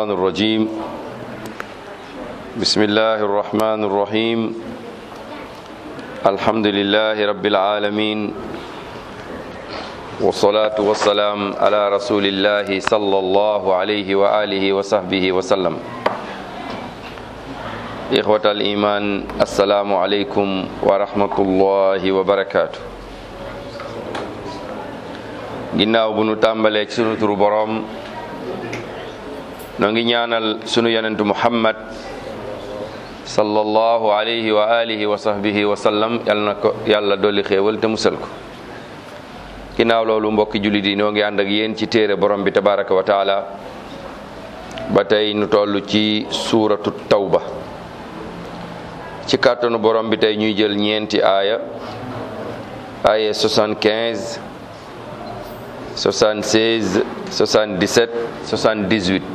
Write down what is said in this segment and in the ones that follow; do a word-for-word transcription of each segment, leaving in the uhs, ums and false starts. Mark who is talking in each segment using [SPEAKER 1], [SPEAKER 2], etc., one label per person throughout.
[SPEAKER 1] الشيطان الرجيم بسم الله الرحمن الرحيم الحمد لله رب العالمين والصلاة والسلام على رسول الله صلى الله عليه وآله وصحبه وسلم إخوة الإيمان السلام عليكم ورحمة الله وبركاته ginnaaw bu nu tàmbalee ci sunu turu boroom noo ngi ñaanal sunu yonentu Muhammad sallallahu alayhi wa alihi wa sahbihi wa sallam yal na ko yàlla dolli xéewal te musal ko ginnaaw loolu mbokki jullit yi noo ngi ànd ak yéen ci téere borom bi tabaraka wa taala ba tey nu toll ci suuratu tawba ci kàttanu borom bi tey ñuy jël ñeenti aaya aaya soixante-quinze soixante-seize soixante-dix-sept soixante-dix-huit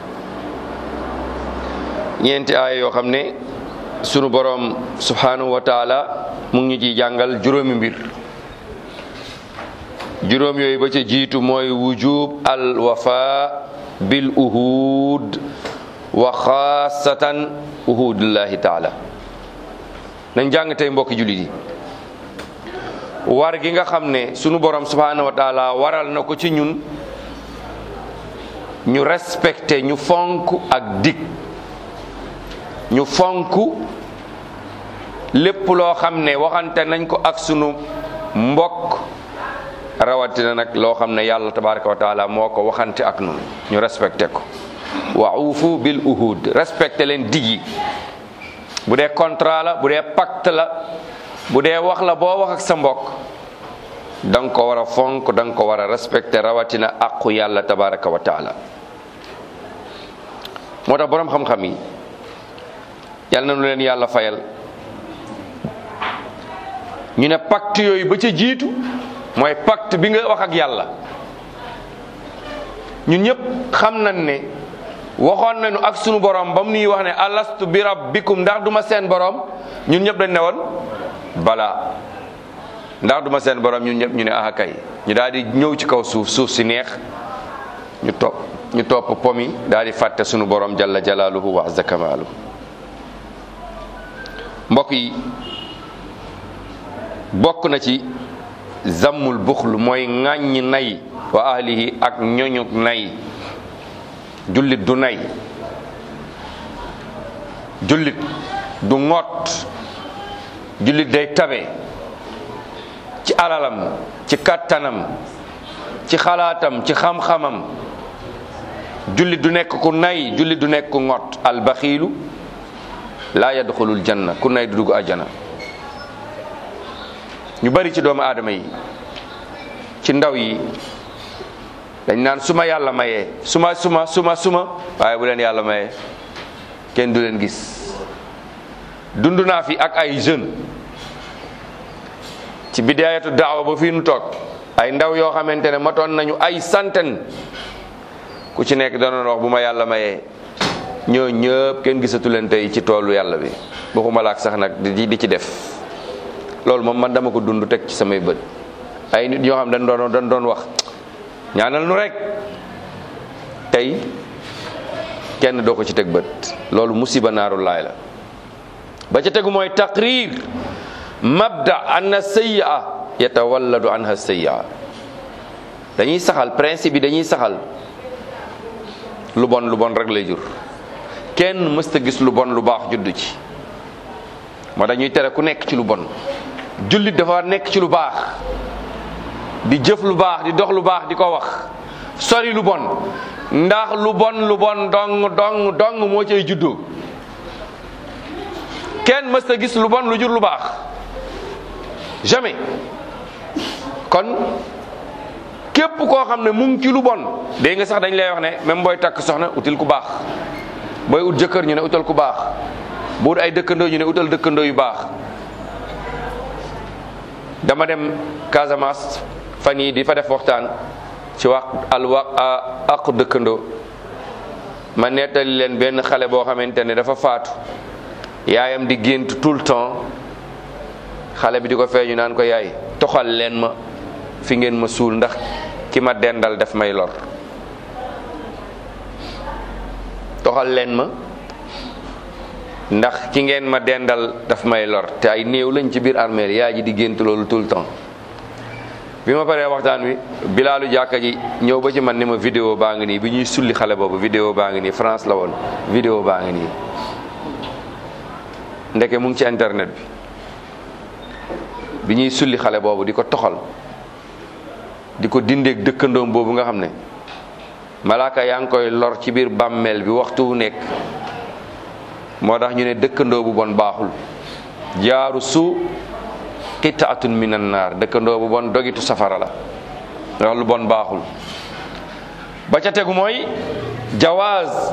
[SPEAKER 1] ñeenti aaya yoo xam ne sunu boroom subhanahu wa taala mu ngi ñu ciy jàngal juróomi mbir juróom yooyu ba ca jiitu mooy wujub al wafa bil uhud wa xaasatan uhudullahi taala nañ jàng tey mbokki jullit yi war gi nga xam ne sunu borom subhanahu wa taala waral na ko ci ñun ñu respecté ñu fonk ak dig ñu fonk lépp loo xam ne waxante nañ ko ak sunu mbokk rawatina nag loo xam ne yàlla tabaraka wa taala moo ko waxante ak ñun ñu respecté ko wa ufu bil uhud respecté leen dig yi bu dee contrat la bu dee pacte la bu dee wax la boo wax ak sa mbokk da nga ko war a fonk da nga ko war a respecté rawatina aqu yàlla tabaraka wa taala moo tax boroom xam-xam yi yàlla na nu leen yàlla fayal ñu ne pacte yooyu ba ca jiitu mooy pacte bi nga wax ak yàlla ñun ñëpp xam nañ ne waxoon nañu ak sunu borom ba mu nuy wax ne alastu bi rabbikum ndax duma seen borom ñun ñëpp dañ ne woon balaa ndax duma seen borom ñun ñëpp ñu ne ah kay ñu daal di ñëw ci kaw suuf suuf si neex ñu topp ñu topp pomi daal di fàtte sunu borom jalla jalaaluhu wa azza kamaaluhu mbokk yi bokk na ci zammul buxlu mooy ŋàññi nay wa ahlihi ak ñoñu nay jullit du nay jullit du ŋot jullit day tabe ci alalam ci kattanam ci xalaatam ci xam-xamam jullit du nekk ku nay jullit du nekk ku ŋot albaxiilu laa yadxulul janna ku nay du dugg àjjana ñu bari ci doomu aadama yi ci ndaw yi dañ naan suma yàlla mayee suma suma suma suma waaye bu leen yàlla mayee kenn du leen gis dund naa fi ak ay jeunes ci bidaayatu daawa ba fii nu toog ay ndaw yoo xamante ne matoon nañu ay centaine ku ci nekk danoon wax bu ma yàlla mayee ñoo ñëpp kenn gisatu leen tey ci toolu yàlla bi waxuma la ak sax nag di di ci def loolu moom man dama ko dund teg ci samay bët ay nit ñoo xam dañ doon dañ doon wax ñaanal nu rek tey kenn doo ko ci teg bët loolu musiba naaru laay la ba ca tegu mooy taqrir mabda anna sayyi'a yatawalladu anha sayyi'a dañuy saxal principe bi dañuy saxal lu bon lu bon rek lay jur kenn mësta gis lu bon lu baax juddu ci moo dañuy tere ku nekk ci lu bon jullit dafa nekk ci lu baax di jëf lu baax di dox lu baax di ko wax sori lu bon ndax lu bon lu bon dong dong dong moo cay juddoo kenn mës a gis lu bon lu jur lu baax jamais kon képp koo xam ne mu ngi ci lu bon dégg nga sax dañ lay wax ne même booy takk soxna util ku baax booy ut jëkkër ñu ne utal ku baax bu ut ay dëkkandoo ñu ne utal dëkkandoo yu baax dama dem Casamance fan yii di fa def waxtaan ci wax al wa aqu dëkkandoo ma nettali leen benn xale boo xamante ne dafa faatu yaayam di gént tout le temps xale bi di ko feeñu naan ko yaay toxal leen ma fi ngeen ma suul ndax ki ma dendal daf may lor doxal leen ma ndax ki ngeen ma dendal daf may lor te ay néew lañ ci biir armeel yaa ji di gént loolu tout le temps. bi ma paree waxtaan wi bilaalu jàkka ji ñëw ba ci man ni ma vidéo baa ngi nii bi ñuy sulli xale boobu vidéo baa ngi nii France la woon vidéo baa ngi nii ndeke mu ngi ci internet bi bi ñuy sulli xale boobu di ko toxal di ko dindeeg dëkkandoom boobu nga xam ne malaaka yaa ngi koy lor ci biir bàmmeel bi waxtu wu nekk. moo tax ñu ne dëkkandoo bu bon baaxul jaaru su qitaatun minan naar dëkkandoo bu bon dogitu safara la wax lu bon baaxul. ba ca tegu mooy jawaaz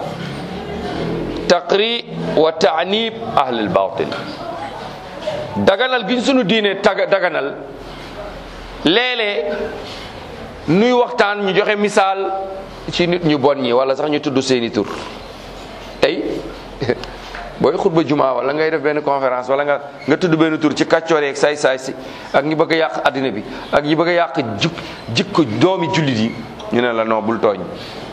[SPEAKER 1] taqri wa taanib ahlil baatil daganal giñ sunu diine tag daganal léeg-léeg nuy waxtaan ñu joxe misaal ci nit ñu bon ñi wala sax ñu tudd seeni tur tey booy xutba juma wala ngay def benn conférence wala nga nga tudd benn tur ci kàccoor yeeg saay saay si ak ñi bëgg a yàq addina bi ak ñi bëgg a yàq jub jikko doomi jullit yi ñu ne la non bul tooñ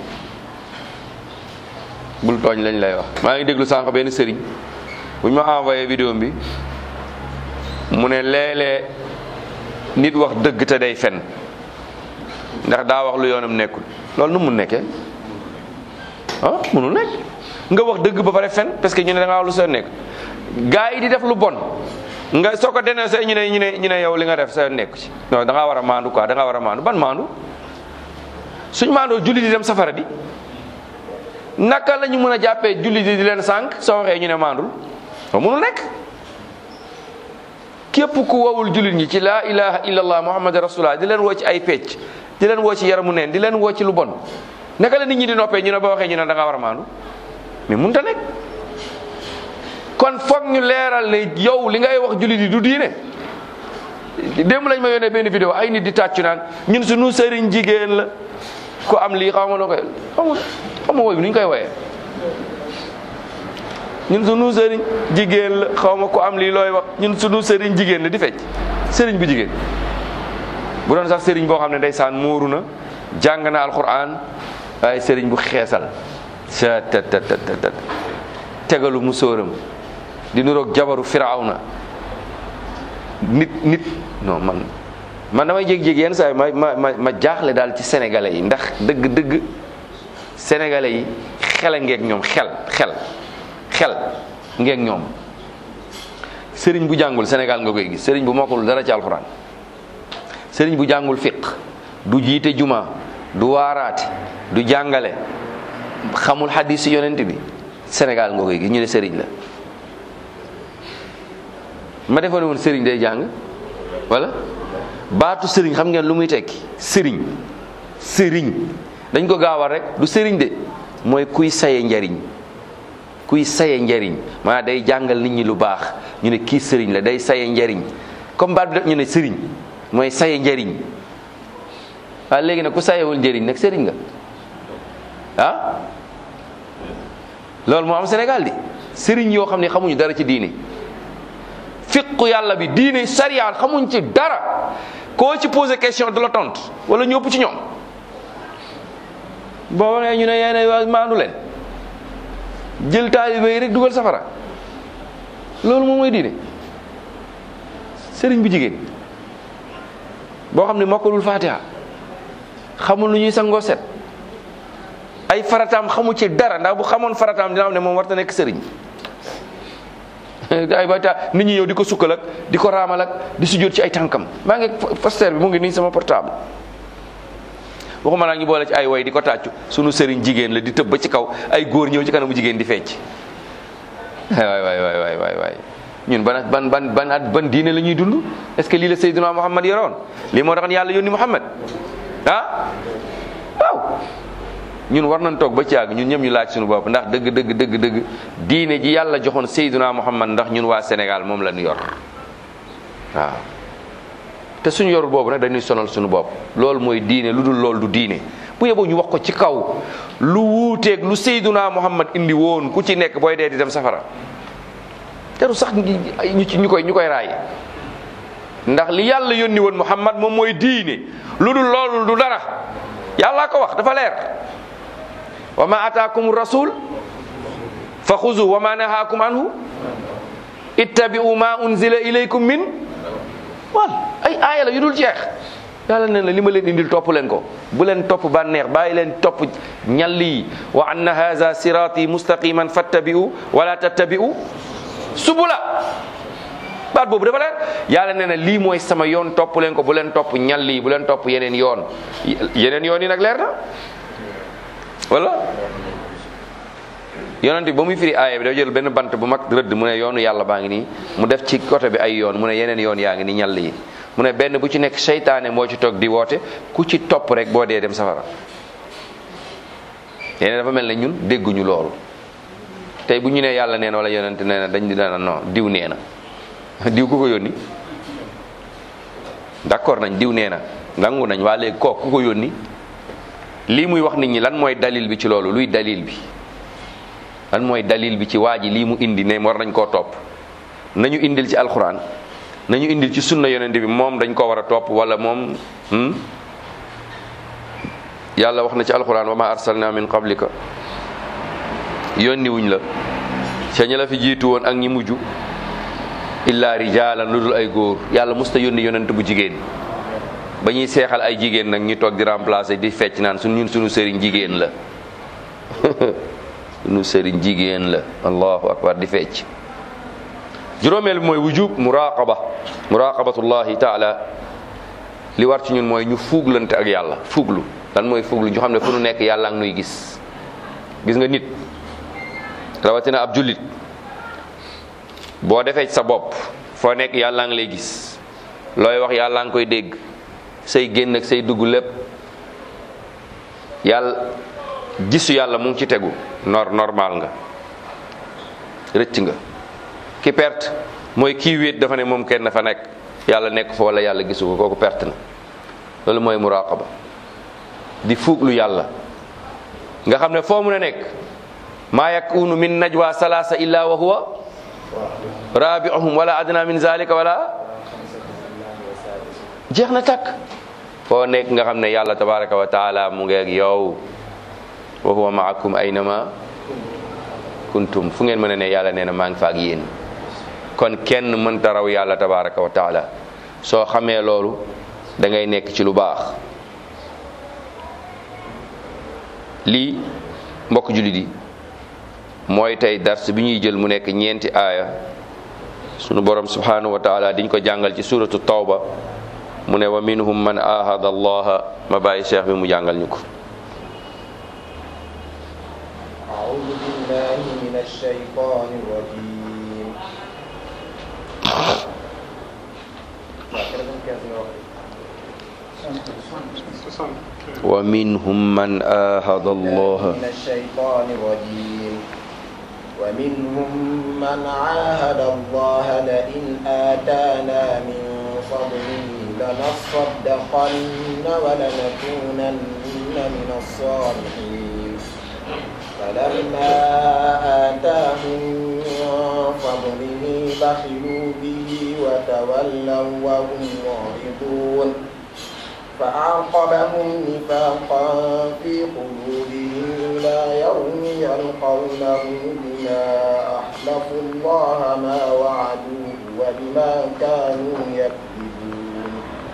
[SPEAKER 1] bul tooñ lañ lay wax. maa ngi déglu sànq benn sëriñ bu ñu ma envoyé vidéo bi mu ne léeg-léeg nit wax dëgg te day fen ndax daa wax lu yoonam nekkul loolu nu mu nekkee ah mënul nekk. nga wax dëgg ba pare fen parce que ñu ne da nga wax lu soo nekk gaa yi di def lu bon nga soo ko dénoncé ñu ne ñu ne ñu ne yow li nga def sa nekk ci non da ngaa war a maandu quoi da ngaa war a maandu ban maandu suñ maandoo julli di dem safara di naka la ñu mën a jàppee julli di di leen sànq soo waxee ñu ne maandul soo mënul nekk. képp ku wowul jullit ñi ci laa ilaha illallah muhammad rasulullah di leen woo ci ay pecc di leen woo ci yaramu neen di leen woo ci lu bon naka la nit ñi di noppee ñu ne ba waxee ñu ne da ngaa war a maandu mais mënut a nekk. kon foog ñu leeral ne yow li ngay wax jullit yi du diine. démb lañ ma yónnee benn vidéo ay nit di tàccu naan ñun suñu sëriñ jigéen la ku am lii xaw ma noo koy xaw ma xaw ma woy bi nu ñu koy woyee ñun suñu sëriñ jigéen la xaw ma ku am lii looy wax ñun suñu sëriñ jigéen la di fecc sëriñ bu jigéen bu doon sax sëriñ boo xam ne ndeysaan muuru na jàng na alquran waaye sëriñ bu xeesal sa ta ta ta ta tegalu mu sóoram di nuroog jabaru firawna nit nit non man man damay jég-jég yenn saa yi ma ma ma ma jaaxle daal ci sénégalais yi ndax dëgg dëgg sénégalais yi xel a ngeeg ñoom xel xel xel ngeeg ñoom sëriñ bu jàngul Sénégal nga koy gis sëriñ bu mokkul dara ci alxuraan sëriñ bu jàngul fiq du jiite juma du waaraate du jàngale xamul xadiis si yonent bi Sénégal nga koy gis ñu ne sëriñ la ma defoon woon sëriñ day jàng wala baatu sëriñ xam ngeen lu muy tekki sëriñ sëriñ dañ ko gaawal rek du sëriñ de mooy kuy saye njariñ kuy saye njariñ maanaam day jàngal nit ñi lu baax ñu ne kii sëriñ la day saye njariñ comme baat bi def ñu ne sëriñ mooy saye njariñ waaw léegi nag ku sayewul njariñ nag sëriñ nga ah loolu moo am Sénégal di sëriñ yoo xam ne xamuñu dara ci diine fiqu yàlla bi diine sariya xamuñ ci dara koo ci posé question du la tontu wala ñu ëpp ci ñoom boo waxee ñu ne yéen waa maandu leen jël taalibe yi rek dugal safara loolu moom mooy diine sëriñ bu jigéen boo xam ne mokkalul fatiha xamul lu ñuy sangoo set ay farataam xamu ci dara ndax bu xamoon farataam dina xam ne moom war ta nekk sëriñ ay ba ta nit ñi ñëw di ko sukkal ak di ko raamal ak di sujjóot ci ay tànkam maa ngi poster bi mu ngi nii sama portable waxuma naa ñu boole ci ay way di ko tàccu sunu sëriñ jigéen la di tëb ba ci kaw ay góor ñëw ci kanamu jigéen di fecc waay waay waay waay waay waay ñun ban ban ban ban ban diine la ñuy dund est-ce que lii la Seydina Muhammad yoroon lii moo tax yàlla yónni Muhammad ah waaw ñun war nañ toog ba ci àgg ñun ñëpp ñu laaj suñu bopp ndax dëgg dëgg dëgg dëgg diine ji yàlla joxoon Seydina Muhammad ndax ñun waa Sénégal moom la ñu yor waaw te suñu yorul boobu nag dañuy sonal suñu bopp loolu mooy diine lu dul loolu du diine bu yeboo ñu wax ko ci kaw lu wuuteeg lu Seydina Muhammad indi woon ku ci nekk booy dee di dem safara teru sax ñu ci ñu koy ñu koy raay ndax li yàlla yónni woon Muhammad moom mooy diine lu dul loolu du dara yàlla ko wax dafa leer wa ma ataakum rasul fa xuzu wa ma nahaakum anhu ittabi'u ma unzila ilaykum min wal ay aaya la yu dul jeex. yàlla nee na li ma leen indil topp leen ko bu leen topp bànneex bàyyi leen topp ñall yi wa anna haza sirati mustaqiman fattabi'u wala tattabi'u subula baat boobu dafa leen yàlla nee na lii mooy sama yoon topp leen ko bu leen topp ñall yi bu leen topp yeneen yoon yeneen yoon yi nag leer na wala yonent bi ba muy firi aaya bi dafa jël benn bant bu mag rëdd mu ne yoonu yàlla baa ngi nii mu def ci côté bi ay yoon mu ne yeneen yoon yaa ngi nii ñall yi mu ne benn bu ci nekk seytaane moo ci toog di woote ku ci topp rek boo dee dem safara yeneen dafa mel ne ñun dégguñu loolu tey bu ñu nee yàlla nee na wala yonent nee na dañ di daan non diw nee na diw ku ko yónni d'accord nañ diw nee na nangu nañ waa léegi kooku ku ko yónni lii muy wax nit ñi lan mooy dalil bi ci loolu luy dalil bi lan mooy dalil bi ci waa ji lii mu indi ne war nañ koo topp nañu indil ci alxuraan nañu indil ci sunna yonent bi moom dañ ko war a topp wala moom yàlla wax na ci alxuraan wa ma arsalna min qablika yónni wuñ la ca ña la fi jiitu woon ak ñi mujj illa rijalan lu dul ay góor yàlla musta yónni yonent bu jigéen ba ñuy seexal ay jigéen nag ñu toog di remplacer di fecc naan su ñun suñu sëriñ jigéen la suñu sëriñ jigéen la allahu akbar di fecc. juróomeel bi mooy wujub muraqaba muraqabatullahi taala li war ci ñun mooy ñu fuuglante ak yàlla fuuglu lan mooy fuuglu ñu xam ne fu nu nekk yàlla ak nuy gis gis nga nit rawatina ab jullit boo defee ci sa bopp foo nekk yàlla ngi lay gis looy wax yàlla ngi koy dégg say génn ak say dugg lépp yàlla gisu yàlla mu ngi ci tegu nor normal nga rëcc nga ki perte mooy kii wéet dafa ne moom kenn fa nekk yàlla nekk fa wala yàlla gisu ko kooku perte na loolu mooy muraqaba di fuuglu yàlla nga xam ne foo mun a nekk maa yakunu min najwa salasa illa wa huwa rabi'uhum wala adna min zalika wala jeex na takk foo nekk nga xam ne yàlla tabaraka wa taala mu ngi ak yow wa huwa ma'akum aynama kuntum fu ngeen mën a ne yàlla nee na maa ngi fa ak yéen kon kenn mënta raw yàlla tabaraka wa taala soo xamee loolu da ngay nekk ci lu baax lii mbokk jullit yi mooy tey dars bi ñuy jël mu nekk ñeenti aaya sunu borom subhanahu wa taala diñ ko jàngal ci suratu tawba mu ne wa minhum man ahada allaha ma bàyyi cheikh bi mu jàngal ñu ko
[SPEAKER 2] أعوذ بالله من الشيطان الرجيم
[SPEAKER 1] ومنهم من آهد الله
[SPEAKER 2] من الشيطان الرجيم ومنهم من عاهد الله لئن آتانا من فضله لنصدقن ولنكونن من الصالحين فلما آتاهم من فضله بخلوا به وتولوا وهم معرضون فأعقبهم نفاقا في قلوبهم إلى يوم يلقونه بما أحلفوا الله ما وعدوه وبما كانوا يكذبون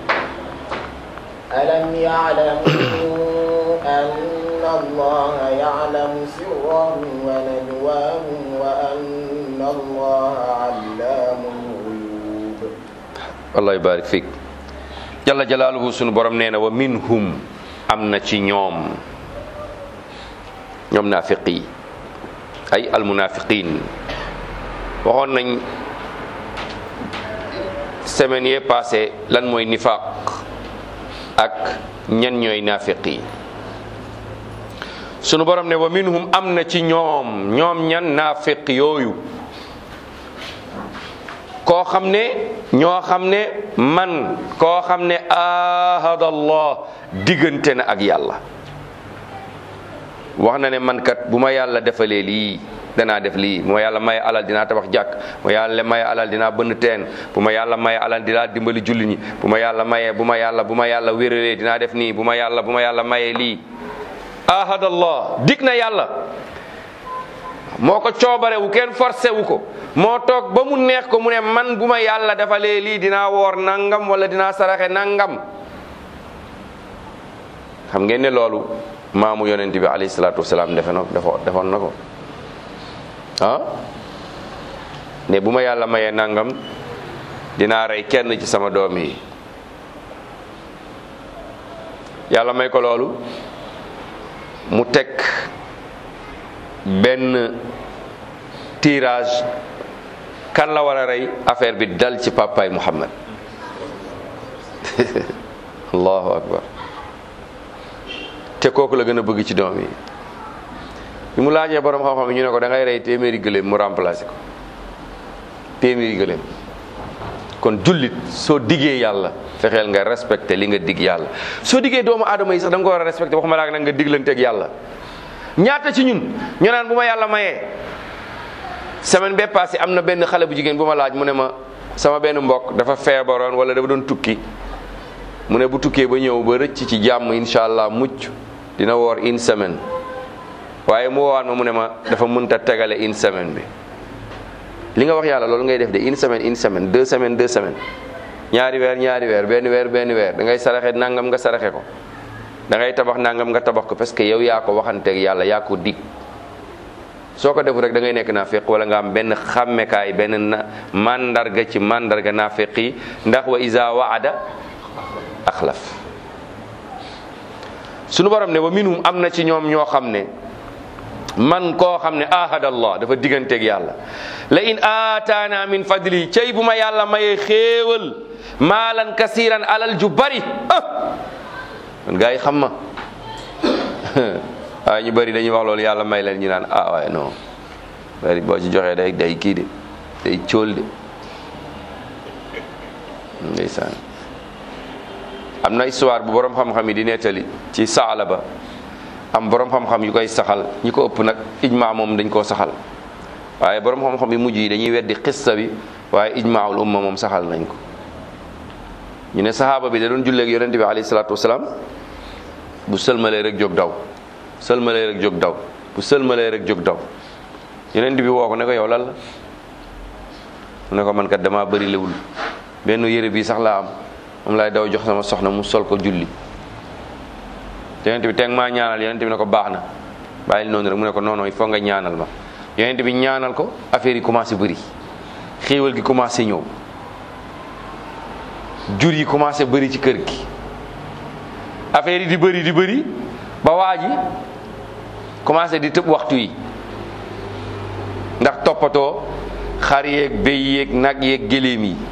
[SPEAKER 2] ألم يعلموا أن الله يعلم سرهم ونجواهم وأن الله علام الغيوب
[SPEAKER 1] الله يبارك فيك jalla jalaaluhu sunu borom nee na wa minhum am na ci ñoom ñoom naafiq yi ay almunafiqin waxoon nañ semaine yee passé lan mooy nifaq ak ñan ñooy naafiq yi sunu borom ne wa minhum am na ci ñoom ñoom ñan naafiq yooyu koo xam ne ñoo xam ne man koo xam ne ahadallah diggante na ak yàlla wax na ne man kat bu ma yàlla defalee lii danaa def lii bu ma yàlla maye alal dinaa tabax jàkk bu ma yàlla maye alal dinaa bënn teen bu ma yàlla maye alal dinaa dimbali julli ñi bu ma yàlla maye bu ma yàlla bu ma yàlla wéralee dinaa def nii bu ma yàlla bu ma yàlla maye lii ahadallah dig na yàlla moo ko coobare wu kenn forcé wu ko moo toog ba mu neex ko mu ne man bu ma yàlla defalee lii dinaa woor nangam wala dinaa saraxe nangam. xam ngeen ne loolu maamu yonent bi alayhi salaatu wasalaam defe na defoon na ko ah ne bu ma yàlla mayee nangam dinaa rey kenn ci sama doom yi. yàlla may ko loolu mu teg benn tirage kan la war a rey affaire bi dal ci papaay Muhammad allahu akbar te kooku la gën a bëgg ci doom yi bi mu laajee borom xam-xam yi ñu ne ko da ngay rey téeméeri gëléem mu remplacé ko téeméeri gëléem kon jullit soo diggee yàlla fexeel nga respecté li nga dig yàlla soo diggee doomu aadama yi sax da nga ko war a respecté waxuma laa nag nga diglanteeg yàlla ñaata ci ñun ñu naan bu ma yàlla mayee semaine bee passé am na benn xale bu jigéen bu ma laaj mu ne ma sama benn mbokk dafa feebaroon wala dafa doon tukki mu ne bu tukkee ba ñëw ba rëcc ci jàmm incha allah mucc dina woor une semaine waaye mu woowaat ma mu ne ma dafa mënta tegale une semaine bi li nga wax yàlla loolu ngay def de une semaine une semaine deux semaines deux semaines ñaari weer ñaari weer benn weer benn weer da ngay saraxe nangam nga saraxe ko da ngay tabax nangam nga tabax ko parce que yow yaa ko waxanteeg yàlla yaa ko dig soo ko defu rek da ngay nekk naafeq wala nga am benn xàmmekaay benn na mandarga ci mandarga naafeq yi ndax wa iza waada axlaf sunu borom ne wa minhum am na ci ñoom ñoo xam ne man koo xam ne ahada allah dafa digganteeg yàlla la in aataana min fadli cey bu ma yàlla mayee xéewal maalan kasiran alal ju bari ah man gaa yi xam ma waaye ñu bari dañuy wax loolu yàlla may leen ñu naan ah waaye non bari boo ci joxee day day kii de day cóol de ndeysaan am na histoire bu borom xam-xam yi di nettali ci saala ba am borom xam-xam yu koy saxal ñi ko ëpp nag ijmaa moom dañ koo saxal waaye borom xam-xam yi mujj yi dañuy weddi xissa bi waaye ijmaul umma moom saxal nañ ko ñu ne sahaaba bi da doon julleeg yonente bi alayhi salaatu wasalaam bu sëlmalee rek jóg daw sëlmalee rek jóg daw bu sëlmalee rek jóg daw yonente bi woo ko ne ko yow lan la mu ne ko man kat damaa bëri lewul benn yére bii sax laa am moom laay daw jox sama soxna mu sol ko julli yonent bi teg maa ñaanal yonent bi ne ko baax na bàyyil noonu rek mu ne ko non non il faut nga ñaanal ma yonent bi ñaanal ko affaire yi commencé bëri xéewal gi commencé ñëw jur yi commencé bëri ci kër gi affaire yi di bëri di bëri ba waa ji commencé di tëb waxtu yi ndax toppatoo xar yeeg béy yeeg nag yeeg géléem yi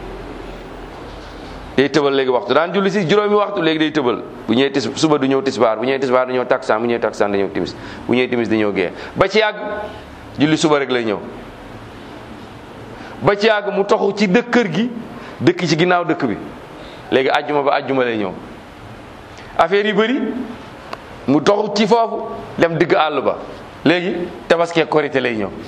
[SPEAKER 1] day tëbal léegi waxtu daan julli si juróomi waxtu léegi day tëbal bu ñëwee tis suba du ñëw tisbaar bu ñëwee tisbaar du ñëw taksaan bu ñëwee taksaan du ñëw timis bu ñëwee timis du ñëw gee ba ci yàgg julli suba rek lay ñëw ba ci yàgg mu toxu ci dëkk kër gi dëkk ci ginnaaw dëkk bi léegi ajjuma ba ajjuma lay ñëw affaire yi bëri mu toxu ci foofu dem digg àll ba léegi tabaski ak korité lay ñëw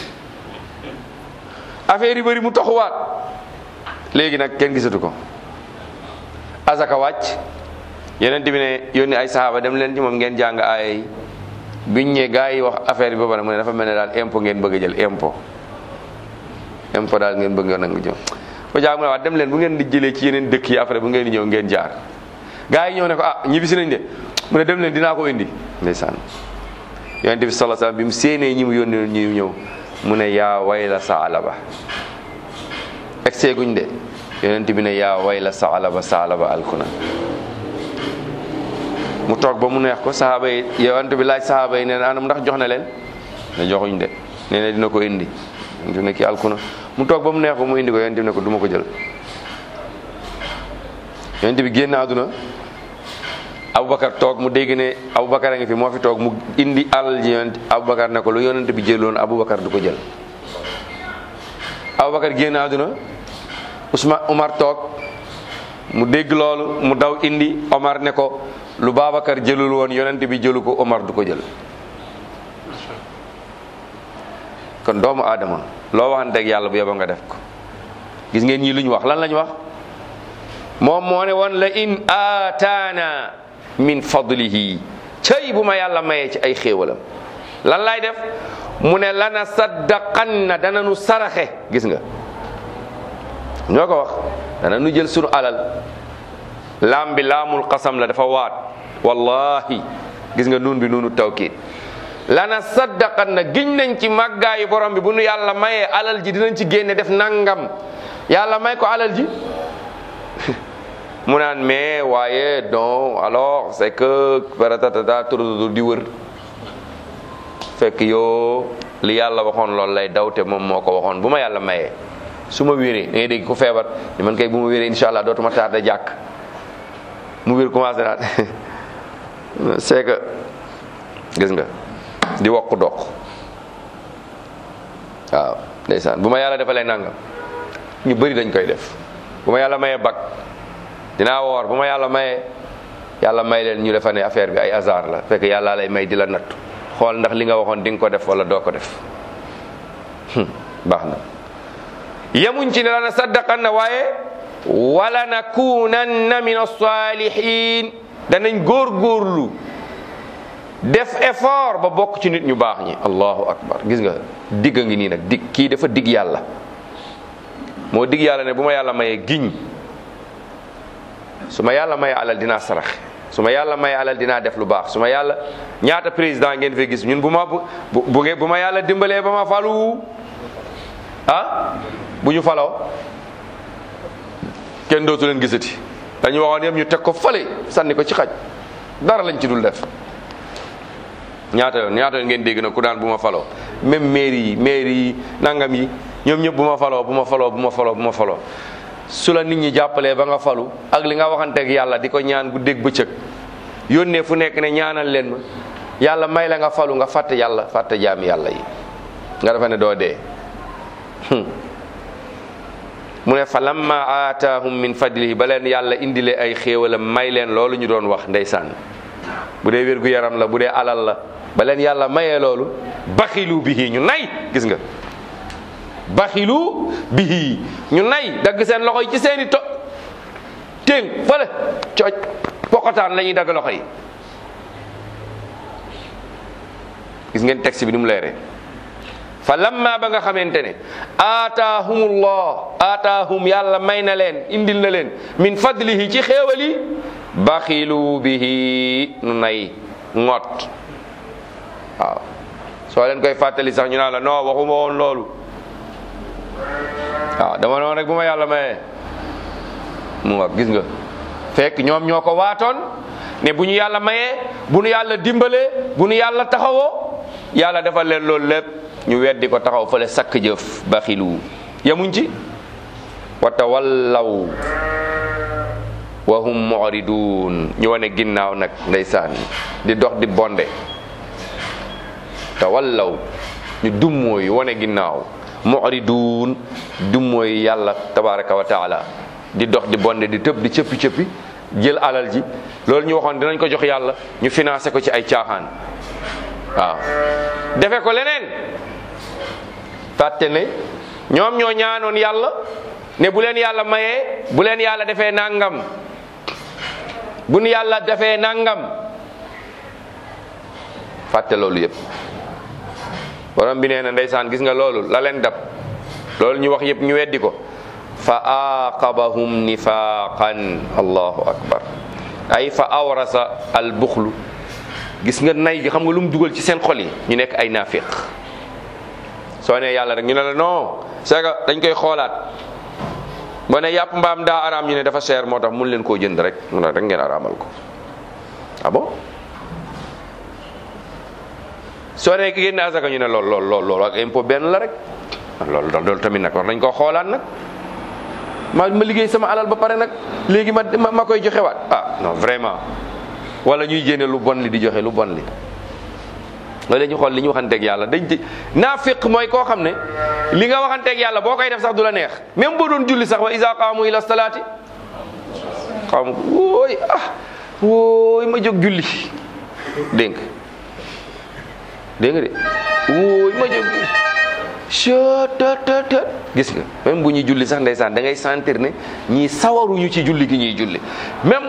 [SPEAKER 1] affaire yi bëri mu toxuwaat léegi nag kenn gisatu ko azaka wàcc yeneen bi ne yónni ay sahaaba dem leen ci moom ngeen jàng aaya yi biñ ñee gaa yi wax affaire bi ba pare mu ne dafa mel ne daal impôt ngeen bëgg a jël impôt impôt daal ngeen bëgg nag jëm ba jaag mu ne waat dem leen bu ngeen di jëlee ci yeneen dëkk yi après bu ngeen di ñëw ngeen jaar gaa yi ñëw ne ko ah ñibbisi nañ de mu ne dem leen dinaa ko indi ndeysaan yonent bi sallallahu alayhi wasallam bi mu séenee ñi mu yónni ñu ñëw mu ne yaa wayla saalaba egsee guñ de yonent bi ne yaa wayla saalaba saalaba alkuna mu toog ba mu neex ko sahaaba yi yonent bi laaj sahaaba yi ne anam ndax jox na leen ne joxuñ de nee na dina ko indi yonent bi ne kii alkuna mu toog ba mu neex ko mu indi ko yonent bi ne ko duma ko jël yonent bi génn àdduna Aboubacar toog mu dégg ne Aboubacar a ngi fi moo fi toog mu indi alal ji yonent Aboubacar ne ko lu yonent bi jëloon Aboubacar du ko jël Aboubacar génn àdduna Ousmane Omar toog mu dégg loolu mu daw indi Omar ne ko lu Babacar jëlul woon yonent bi jëlu ko Omar du ko jël kon doomu aadama loo waxanteeg yàlla bu yeboo nga def ko gis ngeen ñii lu ñu wax lan la ñu wax moom moo ne woon la in aataana min fadlihi cay bu ma yàlla mayee ci ay xéewalam lan laay def mu ne lana saddaqanna dana nu saraxe gis nga ñoo ko wax dana nu jël sunu alal laam bi laamul qasam la dafa waat wallahi gis nga nuun bi nuunu tawkiid lana saddaqanna giñ nañ ci màggaayu borom bi bu nu yàlla mayee alal ji dinañ ci génne def nangam yàlla may ko alal ji mu naan mais waaye donc alors c'est que paratata tur di wër fekk yoo li yàlla waxoon loolu lay daw te moom moo ko waxoon bu ma yàlla mayee su ma wéree da ngay dégg ko feebar ni man kay bu ma wéree insha allah dootuma tardé jàkk mu wér commencé naat c'est que gis nga di wokk doq waaw ndeysaan bu ma yàlla defalee nangam ñu bëri dañ koy def bu ma yàlla mayee bag dinaa woor bu ma yàlla mayee yàlla may leen ñu defa ne affaire bi ay hasard la fekk yàlla lay may di la nattu xool ndax li nga waxoon di nga ko def wala doo ko def baax na yemuñ ci ne la na saddaqan na waaye wala nakunanna min as-salihin danañ góorgóorlu def effort ba bokk ci nit ñu baax ñi allahu akbar gis nga digg a ngi nii nag dig kii dafa dig yàlla moo dig yàlla ne bu ma yàlla mayee giñ su ma yàlla mayee alal dinaa sarax su ma yàlla mayee alal dinaa def lu baax su ma yàlla ñaata président ngeen fee gis ñun bu ma bu bu bu ma yàlla dimbalee ba ma falu ah bu ñu faloo kenn dootu leen gisati dañu waxoon yëpp ñu teg ko fale sànni ko ci xaj dara lañ ci dul def ñaata yoon ñaata yoon ngeen dégg na ku daan bu ma faloo même mairie yi mairie yi nangam yi ñoom ñëpp bu ma faloo bu ma faloo bu ma faloo bu ma faloo su la nit ñi jàppalee ba nga falu ak li nga waxanteeg yàlla di ko ñaan guddeeg bëccëg yónnee fu nekk ne ñaanal leen ma yàlla may la nga falu nga fàtte yàlla fàtte jaami yàlla yi nga defe ne doo dee mu ne fa lamma aataahum min fadlihi ba leen yàlla indile ay xéewalam may leen loolu ñu doon wax ndeysaan bu dee wér gu yaram la bu dee alal la ba leen yàlla mayee loolu baxilu bihi ñu nay gis nga baxilu bihi ñu nay dagg seen loxo yi ci seeni to téng fële cooj pokotaan la ñuy dagg loxo yi gis ngeen texte bi ni mu leeree fa lamma ba nga xamante ne aataahumullah aataahum yàlla may na leen indil na leen min fadlihi ci xéewali baxilu bihi nu nay ŋot waaw soo leen koy fàttali sax ñu naan la non waxuma woon loolu waaw dama noonu rek bu ma yàlla mayee mu wax gis nga fekk ñoom ñoo ko waatoon ne bu ñu yàlla mayee bu ñu yàlla dimbalee bu ñu yàlla taxawoo yàlla defal leen loolu lépp ñu weddi ko taxaw fële sakk jëf baxilu yemuñ ci wa tawallaw wa hum mu'ridun ñu wane ginnaaw nag ndeysaan di dox di bonde tawallaw ñu dummooy wane ginnaaw mu'ridun dummooy yàlla tabaraka wa taala di dox di bonde di tëb di cëppi cëppi jël alal ji loolu ñu waxoon dinañ ko jox yàlla ñu financé ko ci ay caaxaan waaw defe ko leneen fàtte ne ñoom ñoo ñaanoon yàlla ne bu leen yàlla mayee bu leen yàlla defee nangam bu nu yàlla defee nangam fàtte loolu yëpp borom bi nee na ndeysaan gis nga loolu la leen dab loolu ñu wax yëpp ñu weddi ko fa aqabahum nifaqan allahu akbar ay fa awrasa al buxlu gis nga nay gi xam nga lu mu dugal ci seen xol yi ñu nekk ay naafiq soo nee yàlla rek ñu ne la non c'est que dañ koy xoolaat boo ne yàpp mbaam daa araam ñu ne dafa cher moo tax mun leen koo jënd rek mun rek ngeen araamal ko ah bon soo nee ki génne asaka ñu ne lool lool lool loolu ak impôt benn la rek loolu loolu tamit nag war nañ koo xoolaat nag ma ma liggéey sama alal ba pare nag léegi ma ma koy joxewaat ah non vraiment wala ñuy jénne lu bon li di joxe lu bon li loolu la ñu xool li ñu waxanteeg yàlla dañ ci naafiq mooy koo xam ne li nga waxanteeg yàlla boo koy def sax du la neex même boo doon julli sax wa iza qaamu ila salaati qaamu wooy ah wooy ma jóg julli dégg nga dégg nga de wooy ma jóg chatatatat gis nga même bu ñuy julli sax ndeysaan da ngay sentir ne ñii sawaruñu ci julli gi ñuy julli même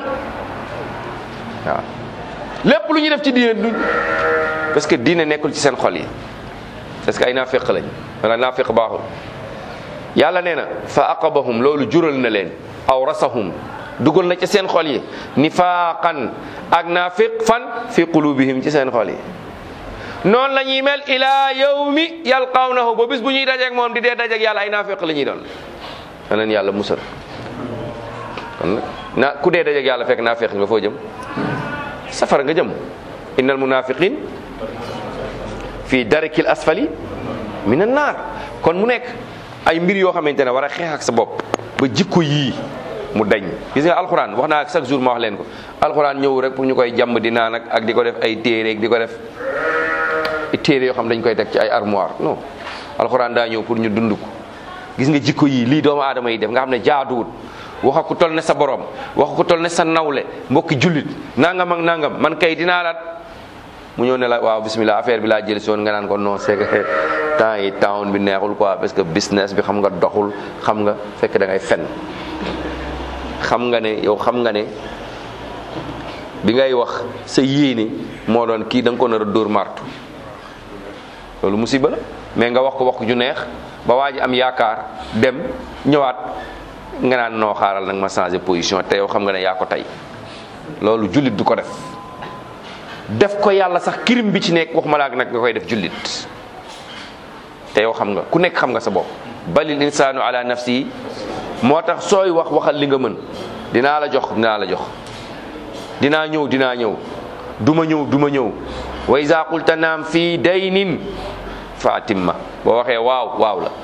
[SPEAKER 1] waaw lépp lu ñuy def ci diine du parce que diine nekkul ci seen xol yi parce que ay naafiq lañ wala naafiq baaxul. yàlla nee na fa aqabahum loolu jural na leen aw rasahum dugal na ci seen xol yi nifaaqan ak naafiq fan fi qulubihim ci seen xol yi. noonu la ñuy mel ila yawmi yalqawnahu ba bis bu ñuy dajeeg moom di dee dajeeg yàlla ay naafiq la ñuy doon. na leen yàlla musal kon na ku dee dajeeg yàlla fekk naafiq nga foo jëm safara nga jëm. innal munafiqin fi darikil asfali minan naar. kon mu nekk ay mbir yoo xamante ne war a xeex ak sa bopp ba jikko yii mu dañ. gis nga alxuraan wax naa chaque jour ma wax leen ko alxuraan ñëw rek pour ñu koy jàmm di naan ak ak di ko def ay téere di ko def téere yoo xam dañ koy teg ci ay armoire non alxuraan daa ñëw pour ñu dund ko. gis nga jikko yii lii doomu aadama yi def nga xam ne jaaduwut wax ko toll ne sa borom wax ko toll ne sa nawle mbokki jullit nangam ak nangam man kay dinaa la mu ñëw ne la waaw bismillah affaire bi laa jël si woon nga naan ko non c'est que temps yi town bi neexul quoi parce que business bi xam nga doxul xam nga fekk da ngay fen xam nga ne yow xam nga ne bi ngay wax sa yéene moo doon kii da nga ko nar a dóor martu loolu musiba la mais nga wax ko wax ju neex ba waa ji am yaakaar dem ñëwaat nga naan noo xaaral nag ma changer position te yow xam nga ne yaa ko tey loolu jullit du ko def def ko yàlla sax kirim bi ci nekk waxuma laa nag nga koy def jullit te yow xam nga ku nekk xam nga sa bopp balil insaanu ala nafsi moo tax sooy wax waxal li nga mën dinaa la jox dinaa la jox dinaa ñëw dinaa ñëw duma ñëw duma ñëw wa iza qulta naam fii daynin fa atimma boo waxee waaw waaw la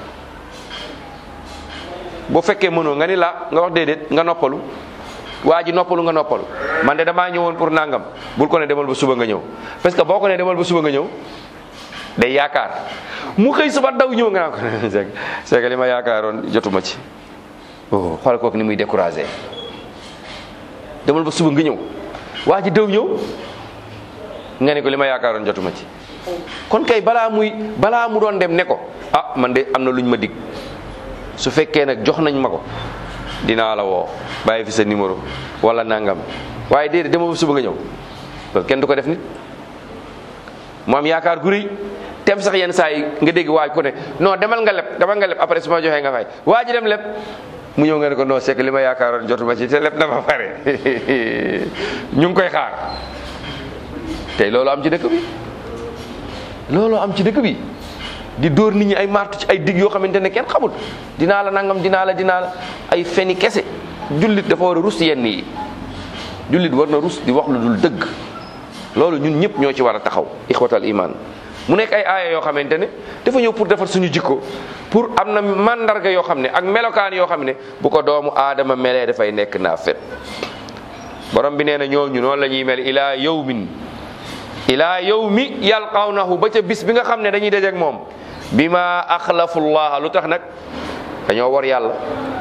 [SPEAKER 1] boo fekkee mënoo nga ni la nga wax déedéet nga noppalu waa ji noppalu nga noppalu man de damaa ñëwoon pour nangam bul ko ne demal ba suba nga ñëw parce que boo ko ne demal ba suba nga ñëw day yaakaar mu xëy suba daw ñëw nga naan ko c'est que li ma yaakaaroon jotuma ci oh xoolal kooku ni muy découragé demal ba suba nga ñëw waa ji daw ñëw nga ne ko li ma yaakaaroon jotuma ci kon kay balaa muy balaa mu doon dem ne ko ah man de am na luñ ma dig su fekkee nag jox nañ ma ko dinaa la woo bàyyi fi sa numéro wala nangam waaye déedéet demal ba suba nga ñëw loolu kenn du ko def nit mu am yaakaar gu rëy tem sax yenn saa yi nga dégg waaj ko ne non demal nga leb demal nga leb après su ma joxee nga fay waa ji dem leb mu ñëw nga ne ko non c'est que li ma yaakaaroon jotuma ci te leb na ba pare ñu ngi koy xaar tey loolu am ci dëkk bi loolu am ci dëkk bi di dóor nit ñi ay martu ci ay dig yoo xamante ne kenn xamul dinaa la nangam dinaa la dinaa la ay feni kese jullit dafa war a rus yenn yi jullit war na rus di wax lu dul dëgg loolu ñun ñëpp ñoo ci war a taxaw ixwatal iman mu nekk ay aaya yoo xamante ne dafa ñëw pour defar suñu jikko pour am na mandarga yoo xam ne ak melokaan yoo xam ne bu ko doomu aadama melee dafay nekk naa fet borom bi nee na ñooñu noonu la ñuy mel ilaa yawmin ilaa yawmi yalqawnahu ba ca bis bi nga xam ne dañuy dajeek moom bima axlafullah lu tax nag dañoo war yàlla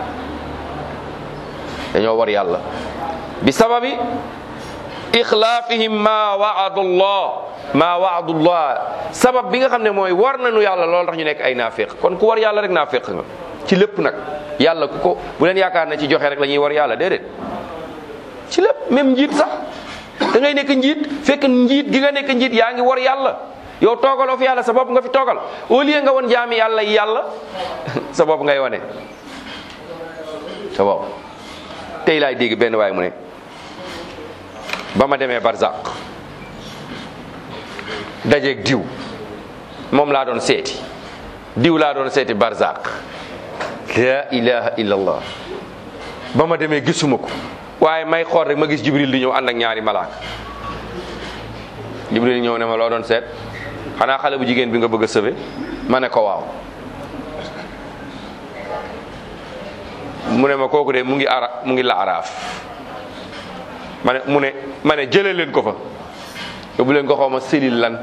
[SPEAKER 1] dañoo war yàlla bi sababi ixlaafihim ma waadullah ma waadullah sabab bi nga xam ne mooy war nañu yàlla loolu tax ñu nekk ay naafiq kon ku war yàlla rek naafiq nga ci lépp nag yàlla ku ko bu leen yaakaar ne ci joxe rek la ñuy war yàlla déedéet ci lépp même njiit sax da ngay nekk njiit fekk njiit gi nga nekk njiit yaa ngi war yàlla yow toogaloo fi yàlla sa bopp nga fi toogal au lieu nga won jaami yàlla yi yàlla sa bopp ngay wane sa bopp tey laay dégg benn waay mu ne ba ma demee barzaq dajeeg diw moom laa doon seeti diw laa doon seeti barzaq la ilaha illallah ba ma demee gisuma ko waaye may xool rek ma gis jibril di ñëw ànd ak ñaari malaaka jibril ñëw ne ma loo doon seet xanaa xale bu jigéen bi nga bëgg a sauver ma ne ko waaw mu ne ma kooku de mu ngi ara mu ngi la araaf ma ne mu ne ma ne jëlee leen ko fa yóbbu leen ko xaw ma selil lan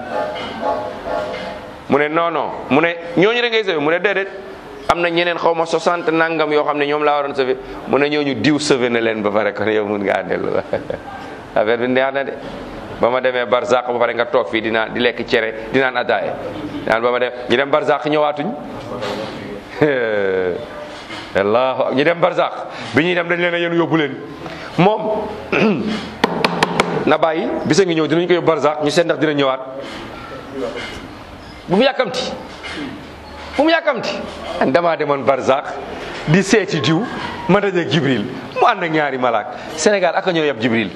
[SPEAKER 1] mu ne non non mu ne ñooñu da ngay sauver mu ne déedéet am na ñeneen xaw ma soixante nangam yoo xam ne ñoom laa waroon sauver mu ne ñooñu diw sauver na leen ba pare kon yow mun ngaa dellu affaire bi neex na de ba ma demee barzaq ba pare nga toog fii di naan di lekk cere di naan ataaye naan ba ma dem ñu dem barzaq ñëwaatuñ allah ñu dem barzaq bi ñuy dem dañ leen a yéen yóbbu leen moom na bàyyi bisa ngi ñëw dinañ ko yóbbu barzaq ñu seet ndax dina ñëwaat bu mu yàkkamti bu mu yàkkamti damaa demoon barzaq di seeti diw ma dajeeg Jibril mu ànd ak ñaari malaak Sénégal aka ñoo yab Jibril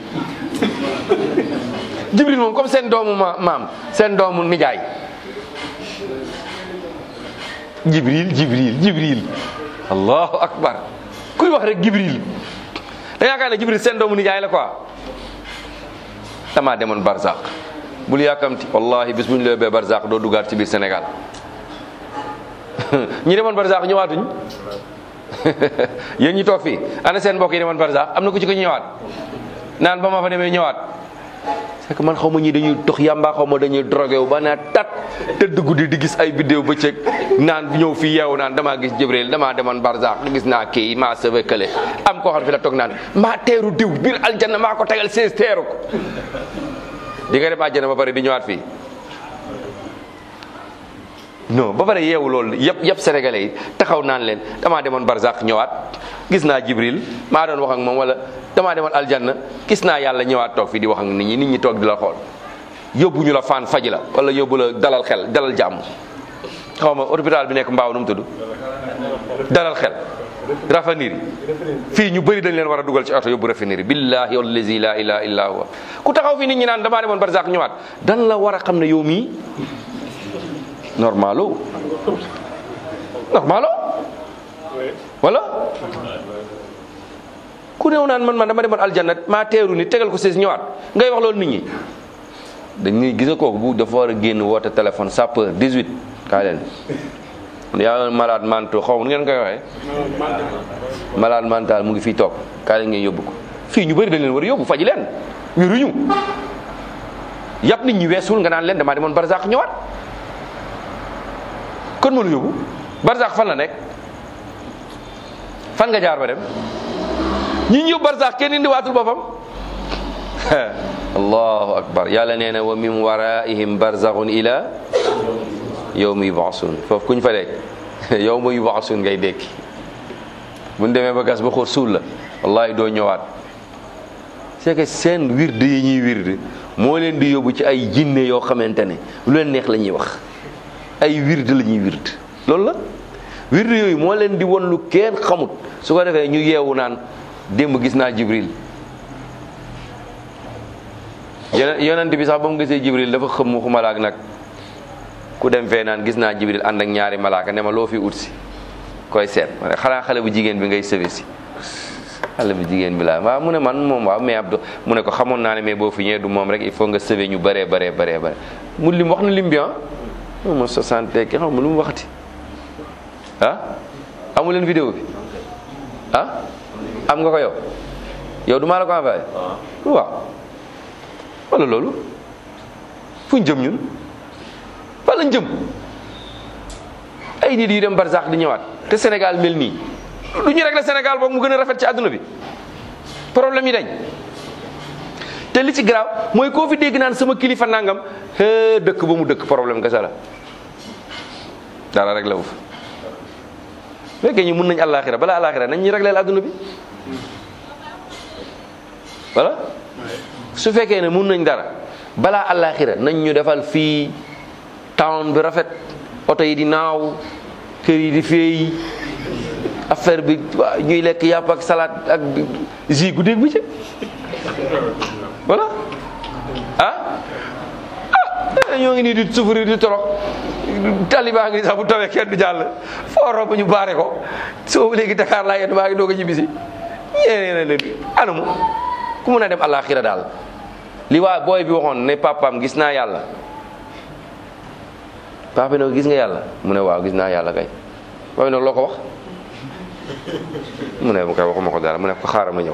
[SPEAKER 1] Jibril moom comme seen doomu ma maam seen doomu nijaay Jibril Jibril Jibril allahu akbar kuy wax rek Jibril da yaakaar ne Jibril seen doomu nijaay la quoi damaa demoon barzaq bul yàkkamti wallahi bis bu ñu la yóbbee barzaq doo dugaat ci biir Sénégal ñi demoon barzaq ñëwaatuñ yéen ñi toog fii ana seen mbokk yi demoon barzaq am na ku ci ko ñëwaat naan ba ma fa demee ñëwaat c'est que man xaw ma ñi dañuy dox yàmbaa xaw ma dañuy drogué wu ba naa tat tëdd guddi di gis ay vidéo bëccëg naan ñëw fii yeewu naan damaa gis Jibril damaa demoon barzaq gis naa kii maa sauvé kële am koo xam fi la toog naan maa teeru diw biir aljanna maa ko tegal seize teeru ko di nga dem àjjana ba pare di ñëwaat fii non ba pare yeewu loolu yëpp yëpp sénégalais yi taxaw naan leen damaa demoon barzaq ñëwaat gis naa Jibril maa doon wax ak moom wala damaa demoon aljanna gis naa yàlla ñëwaat toog fii di wax ak nit ñi nit ñi toog di la xool yóbbu ñu la faan faji la wala yóbbu la dalal xel dalal jàmm xaw ma hôpital bi nekk mbaaw nu mu tudd dalal xel raffineri fii ñu bëri dañ leen war a dugal ci oto yóbbu raffineri billahi wallazi la ilaha illa huwa ku taxaw fii nit ñi naan damaa demoon barzaq ñëwaat dan la war a xam ne yow mii normalo normalo wala ku néew naan man man dama demoon aljanna maa teeru ni tegal ko siis ñëwaat ngay wax loolu nit ñi dañuy gis nga kooku bu dafa war a génn woote téléphone sapeur dix-huit kaay leen yaa malade mental xaw ma nu ngeen koy waxee malade mental mu ngi fii toog kaay leen ngeen yóbbu ko fii ñu bëri dañ leen war a yóbbu faji leen wéruñu yàpp nit ñi weesul nga naan leen damaa demoon barzaq ñëwaat kon mënu yóbbu barzaq fan la nekk fan nga jaar ba dem ñi ñu yóbbu barzaq kenn indiwaatul boppam allahu akbar yàlla nee na wa min waraihim barzakhun ila yawmi yub'asun foofu kuñ fa dekk yawma yub'asun ngay dekki buñ demee ba gas ba xóor suul la wallahi doo ñëwaat c'est que seen wird yi ñuy wird moo leen di yóbbu ci ay jinne yoo xamante ne lu leen neex la ñuy wax ay wird la ñuy wird loolu la wird yooyu moo leen di won lu kenn xamut su ko defee ñu yeewu naan démb gis naa Jibril yonent bi sax ba mu gisee Jibril dafa xam mu malaak nag ku dem fee naan gis naa Jibril ànd ak ñaari malaaka ne ma loo fi ut si koy seet ma ne xanaa xale bu jigéen bi ngay sëwe si xale bu jigéen bi laa waaw mu ne man moom waaw mais Abdou mu ne ko xamoon naa ne mais boo fi ñëwee du moom rek il faut nga sëwe ñu bëree bëree bëree bëri mu lim wax na lim bi ah ma soixante ki xam ma lu mu waxati ah amu leen vidéo bi ah am nga ko yow yow du maa la ko envoyé waaw wala loolu fuñ jëm ñun fa lañ jëm ay nit yi dem barzaq di ñëwaat te Sénégal mel nii du ñu régler Sénégal boobu mu gën a rafet ci àdduna bi problème yi dañ te li ci garaaw mooy koo fi dégg naan sama kilifa nangam hee dëkk ba mu dëkk problème kese la dara réglé wu fa fekkee ñu mun nañ àllaaxira balaa àllaaxira nañ ñu réglé àdduna bi voilà su fekkee ne mun nañ dara balaa àllaaxira nañ ñu defal fii town bi rafet oto yi di naaw kër yi di feey affaire bi ñuy lekk yàpp ak salade ak jus guddeeg bi ci voilà ah ah ñoo ngi nii di souffrir di torox talibaa ngi sax bu tawee kenn du jàll foo romb ñu baare ko soo léegi Dakar laa yenn maa ngi doog a ñibbisi yéen leen anamu ku mun a dem àllaaxira daal li waa booy bi waxoon ne papaam gis naa yàlla papa ne ko gis nga yàlla mu ne waaw gis naa yàlla kay booy nag loo ko wax mu ne mu koy waxuma ko dara mu ne ko xaaral ma ñëw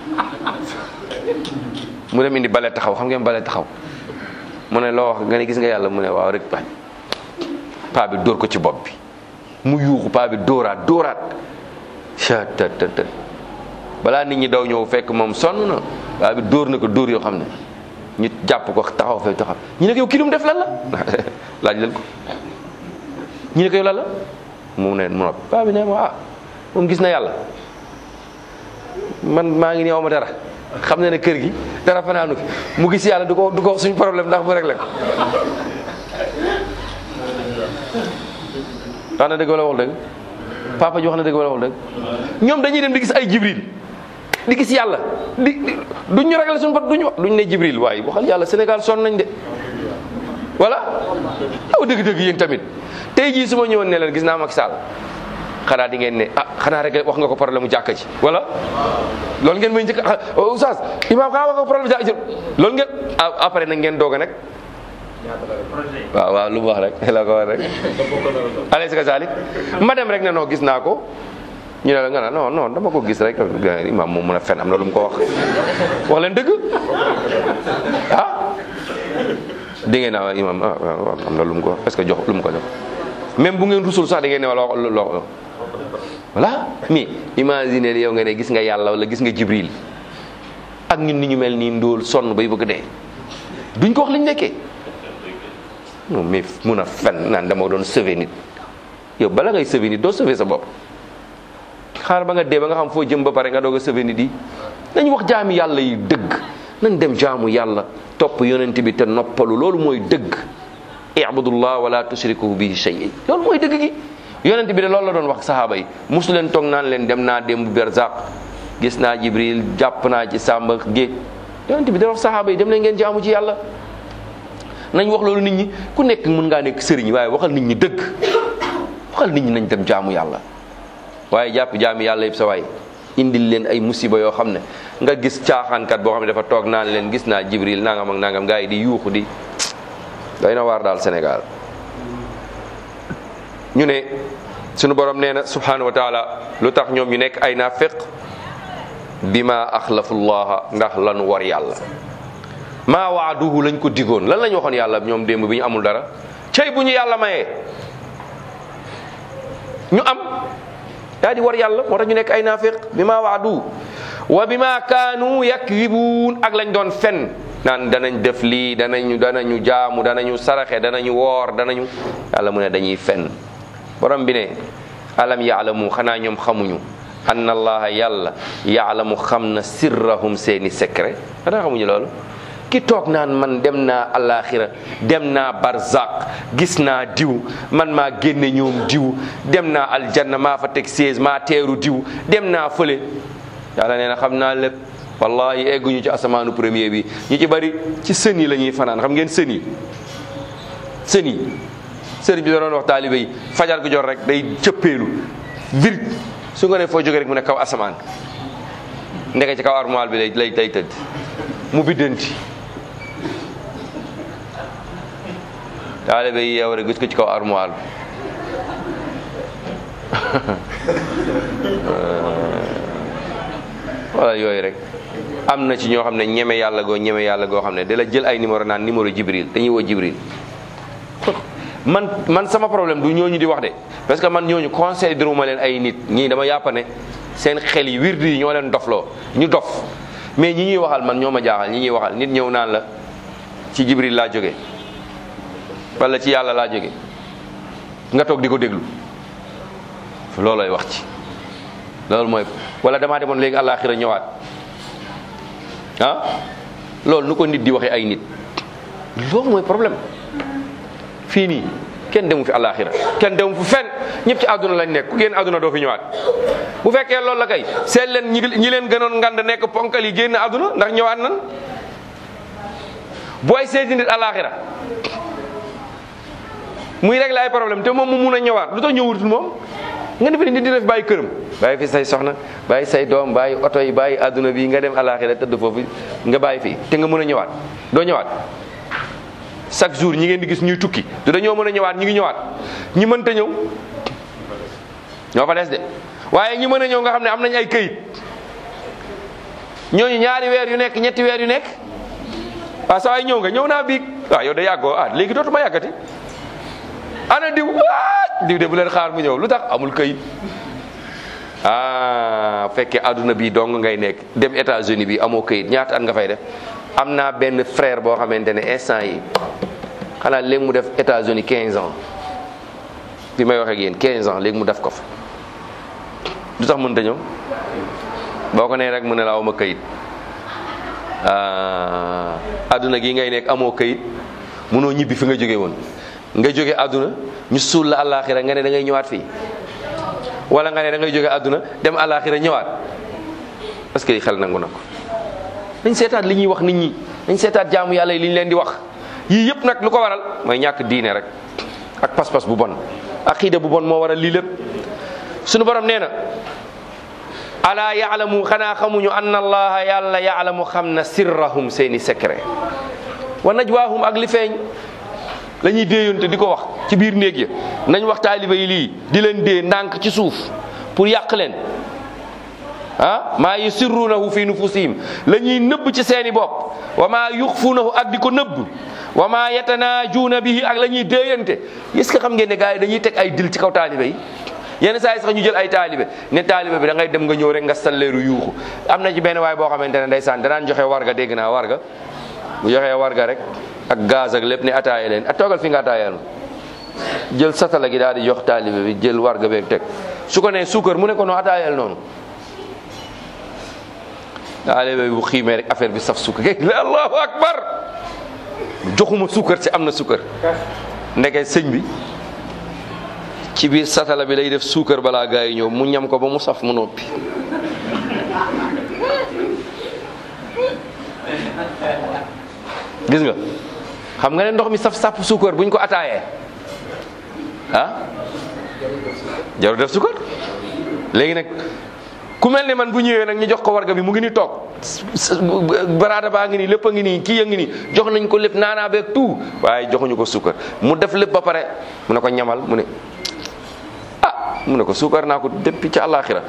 [SPEAKER 1] mu dem indi bale taxaw xam ngeen bale taxaw mu ne loo wax nga ne gis nga yàlla mu ne waaw rek bañ paa bi dóor ko ci bopp bi mu yuuxu paa bi dóoraat dóoraat chattatata balaa nit ñi daw ñëw fekk moom sonn na paa bi dóor na ko dóor yoo xam ne ñu jàpp ko taxaw fee taxaw ñu ne ko yow kii lu mu def lan la laaj leen ko ñu ne ko yow lan la mu ne mu nopp paa bi ne ma ah moom gis na yàlla man maa ngi nii aw ma dara xam na ne kër gi dara fanaanu fi mu gis yàlla du ko du ko suñ problème ndax mu réglé ko wax na dëgg wala wax dëgg papa ji wax na dëgg wala wax dëgg ñoom dañuy dem di gis ay jibril di gis yàlla di duñ ñu ragal suñu bët duñ wax duñ ne jibril waaye waxal yàlla Sénégal sonn nañ de voilà aw dëgg-dëgg yéen tamit tey jii su ma ñëwoon ne leen gis naa Macky Sall xanaa di ngeen ne ah xanaa rek wax nga ko problème mu jàkka ci wala loolu ngeen may njëkk a oustaz imaam xanaa wax nga ko problème jàkka ci loolu ngeen après nag ngeen doog a nag waaw waaw lu mu wax rek la ko wax rek allez si ka salik ma dem rek ne non gis naa ko ñu ne la nga naan non non dama ko gis rek imaam moom mën a fen am na lu mu ko wax wax leen dëgg ah di ngeen naa imaam ah am na lu mu ko wax est-ce que jox lu mu ko jox même bu ngeen rusul sax da ngeen ne wala loo voilà mais imagine yow nga ne gis nga yàlla wala gis nga jibril ak ñun ni ñu mel nii ndóol sonn bay bëgg dee duñ ko wax liñ nekkee non mais mun a fen naan dama doon sauver nit yow bala ngay sauver nit doo sauver sa bopp xaar ba nga dee ba nga xam foo jëm ba pare nga doog a sauver nit yi nañ wax jaami yàlla yi dëgg nañ dem jaamu yàlla topp yonent bi te noppalu loolu mooy dëgg i'budullah wala tushrikuhu bihi shay'an loolu mooy dëgg gi yonent bi de loolu la doon wax sahaaba yi mosu leen toog naan leen dem naa démb berzaq gis naa jibril jàpp naa ci sàmba géej yonent bi da wax sahaaba yi dem leen ngeen jaamu ci yàlla nañ wax loolu nit ñi ku nekk mën ngaa nekk sëriñ waaye waxal nit ñi dëgg waxal nit ñi nañ dem jaamu yàlla waaye jàpp jaamu yàlla yëpp sa waay indil leen ay musiba yoo xam ne nga gis caaxaankat boo xam ne dafa toog naan leen gis naa jibril nangam ak nangam gaa yi di yuuxu di doy na waar daal Sénégal ñu ne sunu borom nee na subhanahu wa taala lu tax ñoom ñu nekk ay naafiq bima axlafullaha ndax lanu war yàlla maa waaduhu lañ ko digoon lan lañ waxoon yàlla ñoom démb bi ñu amul dara cey bu ñu yàlla mayee ñu am yaa di war yàlla moo tax ñu nekk ay naafiq bima waaduhu wa bima kaanu yakdibuun ak lañ doon fen naan danañ def lii danañu danañu jaamu danañu saraxe danañu woor danañu yàlla mu ne dañuy fen borom bi ne alam yaalamu xanaa ñoom xamuñu anna allaha yàlla yaalamu xam na sirrahum seeni secret xanaa xamuñu loolu ki toog naan man dem naa alaxira dem naa barzaq gis naa diw man maa génne ñoom diw dem naa aljanna maa fa teg seize maa teeru diw dem naa fële yàlla nee na xam naa lépp wallahi egguñu ci asamaanu premier bi ñu ci bari ci sën yi la ñuy fanaan xam ngeen sën yi sën yi sëriñ bi da doon wax taalibe yi fajar gu jot rek day cëppeelu vir su nga ne foo jógee rek mu ne kaw asamaan ndeke ci kaw armoire bi lay lay lay tëdd mu biddanti taalibe yi yow rek gis ko ci kaw armoire bi wala yooyu rek am na ci ñoo xam ne ñeme yàlla goo ñeme yàlla goo xam ne da la jël ay numéro naan numéro jibril dañuy woo jibril man man sama problème du ñooñu di wax de parce que man ñooñu conseil diruma leen ay nit ñii dama yàpp ne seen xel yi wirdu yi ñoo leen dofloo ñu dof mais ñi ñuy waxal man ñoo ma jaaxal ñi ñuy waxal nit ñëw naan la ci jibril laa jóge wala ci yàlla laa jóge nga toog di ko déglu loolooy wax ci loolu mooy wala damaa demoon léegi àllaaxira ñëwaat ah loolu nu ko nit di waxee ay nit loolu mooy problème fii nii kenn demu fi àllaaxira kenn demu fi fenn ñëpp ci àdduna lañ nekk ku génn àdduna doo fi ñëwaat bu fekkee loolu la kay seet leen ñi ñi leen gënoon ngand nekk ponkal yi génn àdduna ndax ñëwaat nan booy seeti nit àllaaxira muy régler ay problème te moom mu mun a ñëwaat lu tax ñëwutul moom nga defe ni nit dina fi bàyyi këram bàyyi fi say soxna bàyyi say doom bàyyi oto yi bàyyi àdduna bi nga dem àllaaxira tëdd foofu nga bàyyi fii te nga mën a ñëwaat doo ñëwaat chaque jour ñi ngeen di gis ñuy tukki du dañoo mën a ñëwaat ñi ngi ñëwaat ñi mënta ñëw ñoo fa des de waaye ñi mën a ñëw nga xam ne am nañ ay këyit ñooñu ñaari weer yu nekk ñetti weer yu nekk waaw saa waay ñëw nga ñëw naa biig waaw yow da yàggoo ah léegi dootuma yàggati ana diw ah diw de bu leen xaar mu ñëw lu tax amul këyit ah fekkee àdduna bi dong ngay nekk dem États-Unis bi amoo këyit ñaata at nga fay def am naa benn frère boo xamante ne instant yi xanaa léegi mu def États-Unis quinze ans bi may wax ak yéen quinze ans léegi mu def ko fa lu tax mënta ñëw boo ko nee rek mu ne la awma këyit àdduna gi ngay nekk amoo këyit mënoo ñibbi fi nga jóge woon nga jóge àdduna ñu suul la àllaaxira nga ne da ngay ñëwaat fii wala nga ne da ngay jóge àdduna dem àllaaxira ñëwaat parce que xel nangu na ko. dañ seetaat li ñuy wax nit ñi dañ seetaat jaamu yàlla yi li ñu leen di wax yii yëpp nag lu ko waral mooy ñàkk diine rek ak pas-pas bu bon aqida bu bon moo waral lii lépp. sunu borom nee na alaa yaalamu xanaa xamuñu anna allaha yàlla yaalamu xam na sirrahum seeni secret wa najwaahum ak li feeñ la ñuy déeyante di ko wax ci biir néeg ya nañ wax taaliba yi lii di leen dee ndànk ci suuf pour yàq leen ah maa yusirrunahu fi nufusihim la ñuy nëbb ci seeni bopp wa maa yuxfunahu ak di ko nëbb wa maa yatanaajuuna bihi ak la ñuy déeyante est-ce que xam ngeen ne gars yi dañuy teg ay dil ci kaw taaliba yi yenn saa yi sax ñu jël ay taalibe ne taalibe bi da ngay dem nga ñëw rek nga salleeru yuuxu am na ci benn waay boo xamante ne ndeysaan danaan joxe warga dégg naa warga bu joxee warga rek ak gaz ak lépp ne ataaya leen a toogal fi nga ataayal jël satala gi daal di jox taalibe bi jël warga beeg teg su ko nee suukar mu ne ko noo ataayal noonu taalibe bi bu xiimee rek affaire bi saf suukar kay allahu akbar joxuma suukar ci am na suukar ndeke sëñ bi ci biir satala bi lay def suukar balaa gaa yi ñëw mu ñam ko ba mu saf mu noppi gis nga xam nga ne ndox mi saf sàpp suukar buñ ko ataayee ah jarul def suukar léegi nag ku mel ne man bu ñëwee nag ñu jox ko warga bi mu ngi ni toog baraada baa ngi nii lépp a ngi nii kii a ngi nii jox nañ ko lépp naanaa beeg tout waaye joxuñu ko suukar mu def lépp ba pare mu ne ko ñamal mu ne ah mu ne ko suukar naa ko depuis ca àllaaxira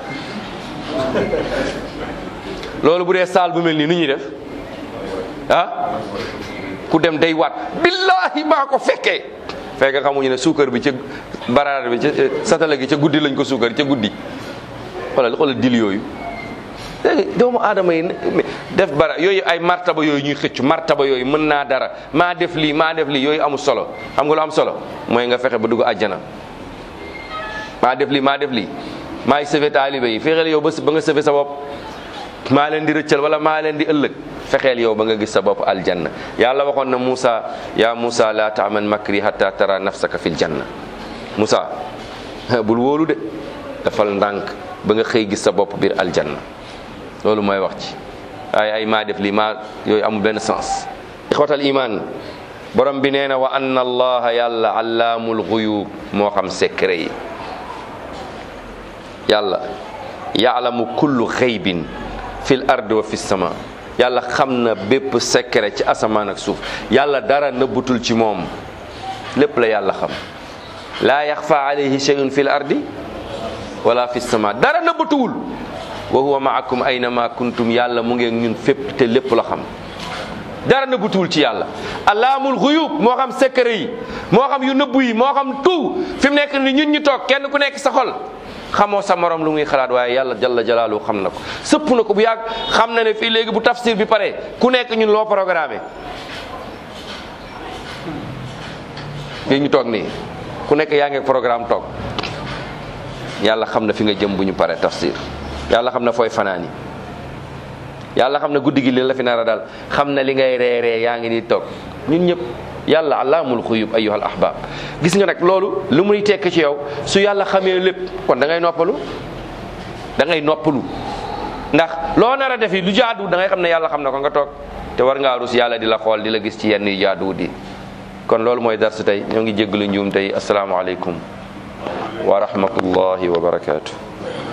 [SPEAKER 1] loolu bu dee saal bu mel nii nu ñuy def ah ku dem day waat billahi maa ko fekkee fekk xamuñu ne suukar bi ca baraada bi ca satala gi ca guddi lañ ko suukar ca guddi xoolal xoolal dil yooyu léegi doomu aadama yi def bara yooyu ay martaba yooyu ñuy xëccu martaba yooyu mën naa dara maa def lii maa def lii yooyu amul solo xam nga lu am solo mooy nga fexe ba dugg àjjana maa def lii maa def lii maay sauvé taalibe yi fexeel yow ba ba nga sauvé sa bopp maa leen di rëccal wala maa leen di ëllëg fexeel yow ba nga gis sa bopp aljanna yàlla waxoon na Moussa yaa Moussa la taaman makri hatta tara nafsaka fil janna Moussa bul wóolu de dafal ndànk ba nga xëy gis sa bopp biir aljanna loolu mooy wax ci ay ay maa def lii maa yooyu amul benn sens ixwatal iman borom bi nee na wa anna allaha yàlla allaamul xuyub moo xam secret yi yàlla yaalamu kullu xaybin fil ardi wa fi sama yàlla xam na bépp secret ci asamaan ak suuf yàlla dara nëbbutul ci moom lépp la yàlla xam laa yaxfa alayhi shay'un fil ardi wala fi sama dara nëbbatuwul wa huwa maakum aynama kuntum yàlla mu ngi ak ñun fépp te lépp la xam dara nëbbatuwul ci yàlla allaamul xuyub moo xam secret yi moo xam yu nëbbu yi moo xam tout fi mu nekk ni ñun ñu toog kenn ku nekk sa xol xamoo sa morom lu muy xalaat waaye yàlla jalla jalaalu xam na ko sëpp na ko bu yàgg xam na ne fii léegi bu tafsir bi pare ku nekk ñun loo programmé fii ñu toog nii ku nekk yaa ngi programme toog yàlla xam na fi nga jëm bu ñu pare tafsir yàlla xam na fooy fanaani yàlla xam na guddi gi li la fi nar a dal xam na li ngay reeree yaa ngi nii toog ñun ñëpp yàlla allaamul xuyub ayyuhal ahbab gis nga nag loolu lu muy tekk ci yow su yàlla xamee lépp kon da ngay noppalu da ngay noppalu ndax loo nar a def yi lu jaadu da ngay xam ne yàlla xam na ko nga toog te war ngaa rus yàlla di la xool di la gis ci yenn yu jaadu di kon loolu mooy darsu tey ñoo ngi jéggalu njuum tey asalaamaaleykum wa rahmatullahi wa barakaatu.